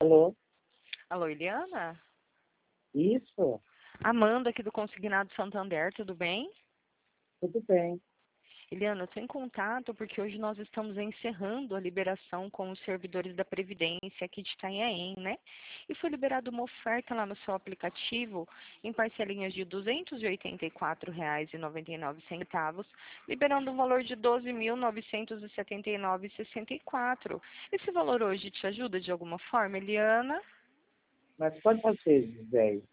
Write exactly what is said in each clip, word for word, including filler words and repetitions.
Alô? Alô, Eliana? Isso? Amanda aqui do Consignado Santander, tudo bem? Tudo bem. Eliana, eu estou em contato porque hoje nós estamos encerrando a liberação com os servidores da Previdência aqui de Itanhaém, né? E foi liberada uma oferta lá no seu aplicativo em parcelinhas de duzentos e oitenta e quatro reais e noventa e nove centavos, liberando um valor de doze mil novecentos e setenta e nove reais e sessenta e quatro centavos. Esse valor hoje te ajuda de alguma forma, Eliana? Mas quantas vezes, velho?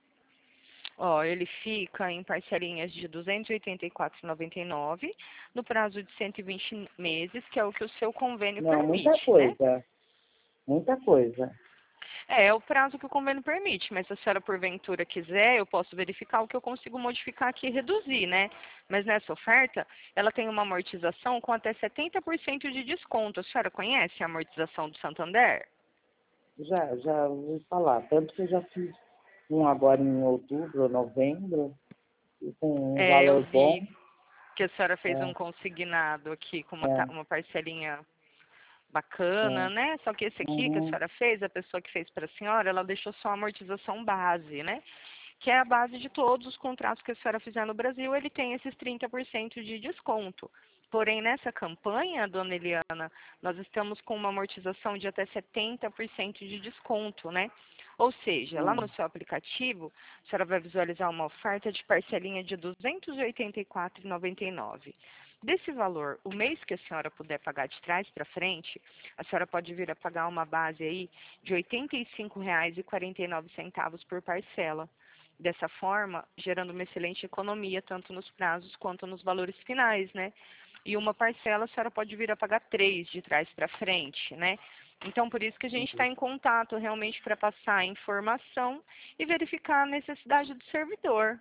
Ó, ele fica em parcelinhas de duzentos e oitenta e quatro reais e noventa e nove centavos no prazo de cento e vinte meses, que é o que o seu convênio Não, muita permite, né? coisa. Muita coisa. É, é o prazo que o convênio permite, mas se a senhora porventura quiser, eu posso verificar o que eu consigo modificar aqui e reduzir, né? Mas nessa oferta, ela tem uma amortização com até setenta por cento de desconto. A senhora conhece a amortização do Santander? Já, já ouvi falar. Tanto que eu já fiz um agora em outubro, novembro, e com um É, eu valor bom. vi que a senhora fez um É, consignado aqui com uma, ta- é, uma parcelinha bacana, é. né? Só que esse aqui que a Uhum, senhora fez, a pessoa que fez para a senhora, ela deixou só a amortização base, né? Que é a base de todos os contratos que a senhora fizer no Brasil, ele tem esses trinta por cento de desconto. Porém, nessa campanha, dona Eliana, nós estamos com uma amortização de até setenta por cento de desconto, né? Ou seja, lá no hum. seu aplicativo, a senhora vai visualizar uma oferta de parcelinha de duzentos e oitenta e quatro reais e noventa e nove centavos. Desse valor, o mês que a senhora puder pagar de trás para frente, a senhora pode vir a pagar uma base aí de oitenta e cinco reais e quarenta e nove centavos por parcela. Dessa forma, gerando uma excelente economia, tanto nos prazos quanto nos valores finais, né? E uma parcela a senhora pode vir a pagar três de trás para frente, né? Então, por isso que a gente está em contato realmente para passar a informação e verificar a necessidade do servidor.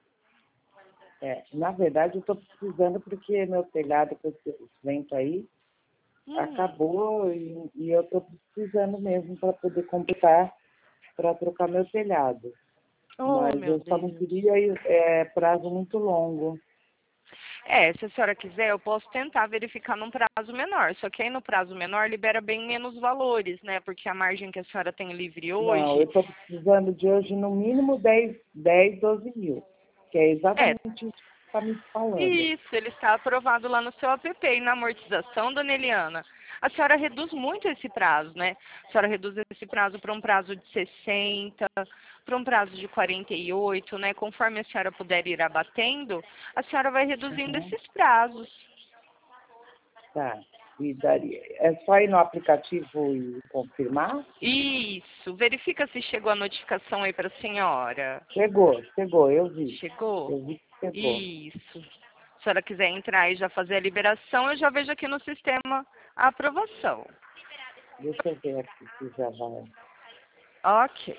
É, na verdade, eu estou precisando porque meu telhado com esse vento aí Hum, acabou e, e eu estou precisando mesmo para poder comprar, para trocar meu telhado. oh, Mas meu eu só não Deus. queria é, prazo muito longo. É, se a senhora quiser, eu posso tentar verificar num prazo menor. Só que aí no prazo menor libera bem menos valores, né? Porque a margem que a senhora tem livre Não, eu hoje estou precisando de hoje no mínimo dez, dez, doze mil, que é é exatamente isso que está me falando. isso, ele está aprovado lá no seu app. E na amortização, dona Eliana, a senhora reduz muito esse prazo, né? A senhora reduz esse prazo para um prazo de sessenta, para um prazo de quarenta e oito, né? Conforme a senhora puder ir abatendo, a senhora vai reduzindo Uhum, esses prazos. tá. E daria, é só ir no aplicativo e confirmar? Isso, verifica se chegou a notificação aí para a senhora. Chegou, chegou, eu vi. Chegou? Eu vi que chegou. Isso. Se a senhora quiser entrar e já fazer a liberação, eu já vejo aqui no sistema a aprovação. Deixa eu ver aqui se já vai. Ok,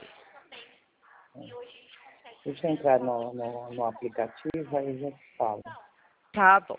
Deixa eu entrar no, no, no aplicativo, aí eu já te falo. tá bom.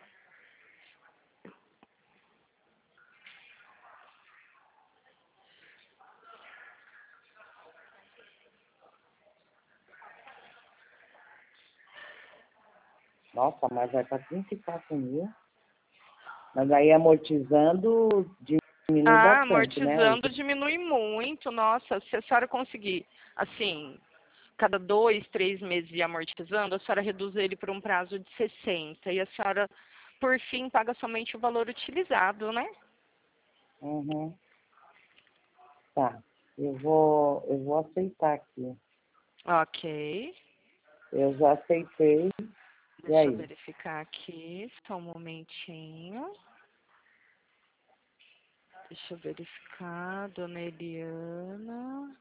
Nossa, mas vai para trinta e quatro mil. Mas aí amortizando diminui Ah, bastante, né? Os- amortizando diminui muito. Nossa, se a senhora conseguir, assim, cada dois, três meses ir amortizando, a senhora reduz ele por um prazo de sessenta. E a senhora, por fim, paga somente o valor utilizado, né? Uhum. Tá. Eu vou, eu vou aceitar aqui. Ok. Eu já aceitei. E Deixa eu aí? verificar aqui, só um momentinho. Deixa eu verificar, dona Eliana.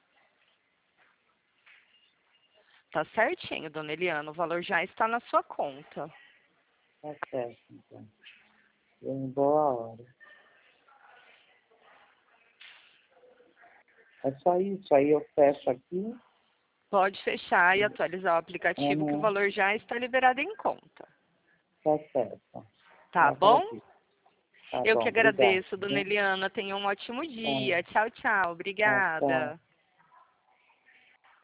Tá certinho, dona Eliana, o valor já está na sua conta. Tá certo, então. Em boa hora. É só isso. Aí eu fecho aqui. Pode fechar e atualizar o aplicativo que o Uhum. valor já está liberado em conta. Tá certo. Eu Tá bom? agradeço. Tá Eu que bom, obrigado. agradeço, dona Eliana. Tenha um ótimo Tá, dia. Tchau, tchau. tá, tchau. Obrigada.